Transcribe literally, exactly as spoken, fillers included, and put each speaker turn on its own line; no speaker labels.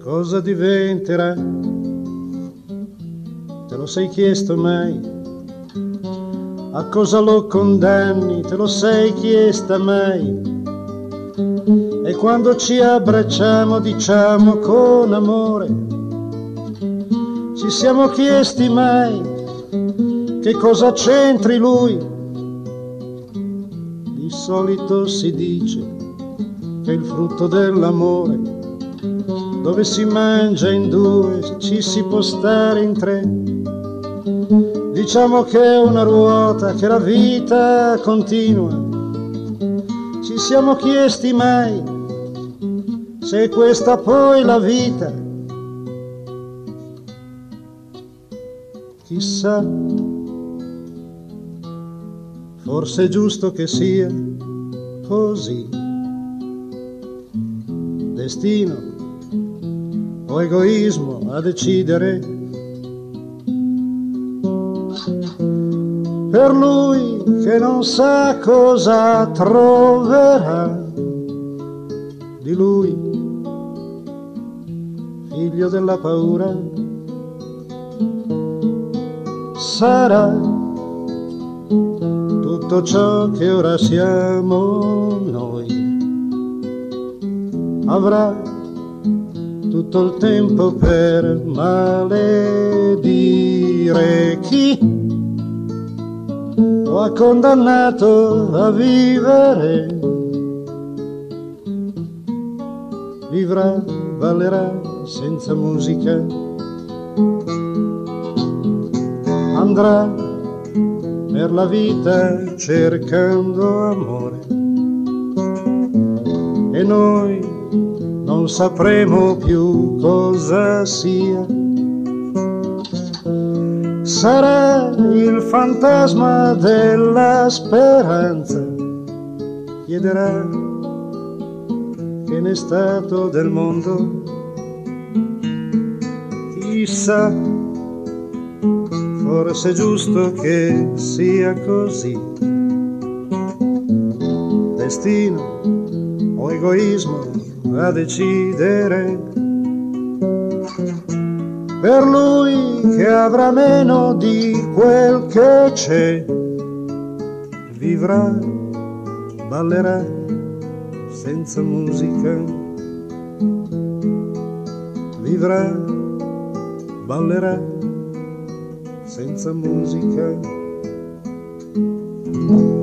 cosa diventerà? Te lo sei chiesto mai? A cosa lo condanni? Te lo sei chiesta mai? E quando ci abbracciamo diciamo con amore, ci siamo chiesti mai che cosa c'entri lui? Di solito si dice che il frutto dell'amore, dove si mangia in due ci si può stare in tre. Diciamo che è una ruota, che la vita continua. Ci siamo chiesti mai se è questa poi la vita? Chissà, forse è giusto che sia così. Destino o egoismo a decidere? Per lui che non sa cosa troverà di lui, figlio della paura, sarà tutto ciò che ora siamo noi. Avrà tutto il tempo per maledire chi lo ha condannato a vivere. Vivrà, ballerà senza musica, andrà per la vita cercando amore, e noi non sapremo più cosa sia. Sarà il fantasma della speranza, chiederà che n'è stato del mondo. Chissà, forse è giusto che sia così. Destino o egoismo a decidere? Per lui che avrà meno di quel che c'è, vivrà, ballerà senza musica, vivrà, ballerà senza musica.